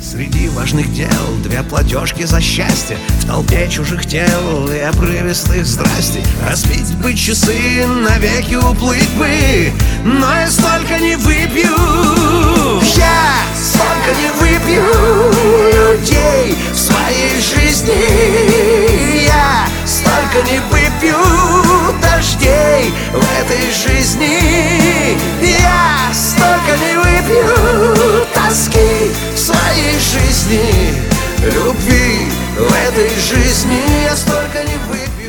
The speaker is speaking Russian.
Среди важных дел две платежки за счастье, в толпе чужих тел и обрывистых страстей. Разбить бы часы, навеки уплыть бы, но я столько не выпью. Я столько не выпью людей в своей жизни. Я столько не выпью дождей в этой жизни. Я столько не выпью тоски в своей жизни. Любви в этой жизни я столько не выпью.